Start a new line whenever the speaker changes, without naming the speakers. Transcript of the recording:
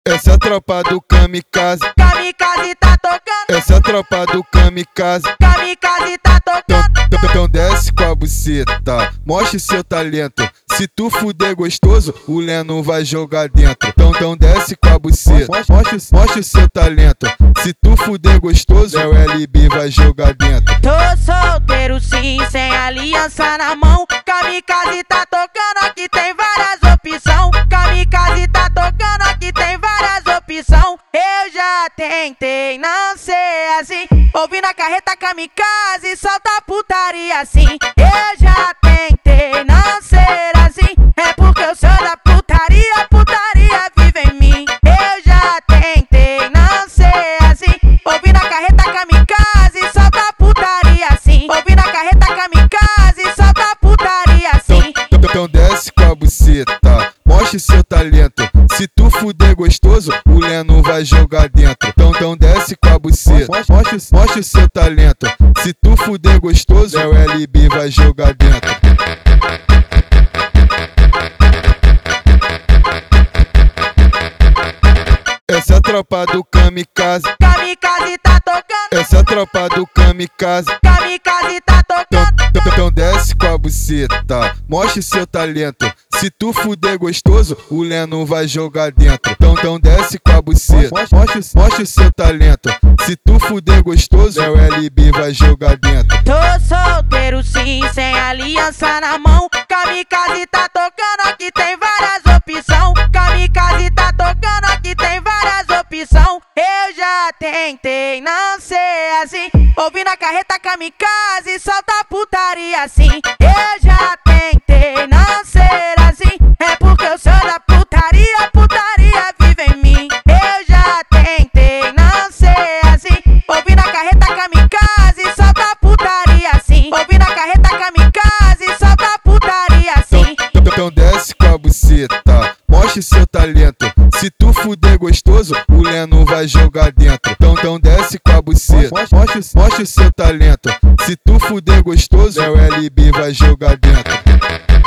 Essa é a tropa do kamikaze.
Kamikaze tá tocando.
Essa é a tropa do kamikaze.
Kamikaze tá tocando.
Então desce com a buceta, mostre seu talento. Se tu fuder gostoso, o Leno vai jogar dentro. Então desce com a buceta, mostre seu talento. Se tu fuder gostoso, o LB vai jogar dentro.
Tô solteiro sim, sem aliança na mão. Kamikaze tá tocando, aqui tem várias opções. Kamikaze tá tocando, aqui tem várias opções. Eu já tentei não ser assim. Ouvindo a carreta kamikaze, solta a putaria assim. Eu já tentei não ser assim. É porque eu sou da putaria, putaria vive em mim. Eu já tentei não ser assim. Ouvindo a carreta kamikaze, solta a putaria assim. Ouvindo a carreta kamikaze, solta a putaria assim.
Então desce com a buceta, mostre seu talento. Se tu fuder gostoso, o Leno vai jogar dentro. Então desce com a buceta, mostre seu talento. Se tu fuder gostoso, o LB vai jogar dentro. Essa é a tropa do kamikaze.
Kamikaze tá tocando.
Essa é a tropa do kamikaze.
Kamikaze tá tocando.
Então desce com a buceta, mostre seu talento. Se tu fuder gostoso, o Leno vai jogar dentro. Então desce com a buceta, mostre seu talento. Se tu fuder gostoso, o LB vai jogar dentro.
Tô solteiro sim, sem aliança na mão. Kamikaze tá tocando, aqui tem várias opções. Kamikaze tá tocando, aqui tem várias opções. Eu já tentei não ser assim. Ouvindo a carreta kamikaze, solta a putaria assim. Eu já tentei não ser assim. É porque eu sou da putaria, putaria vive em mim. Eu já tentei não ser assim. Ouvindo a carreta kamikaze, solta a putaria assim. Ouvindo a carreta kamikaze, solta a putaria assim.
Então desce com a buceta, mostre seu talento. Se tu fuder gostoso, o Leno vai jogar dentro. Então desce com a buceta, mostre seu talento. Se tu fuder gostoso, o LB vai jogar dentro.